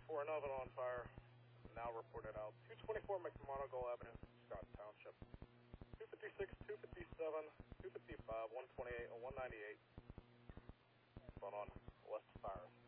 224, another on fire. Now reported out. 224 McMonagle Avenue, Scott Township. 256, 257, 255, 128, and 198. Going on west fire.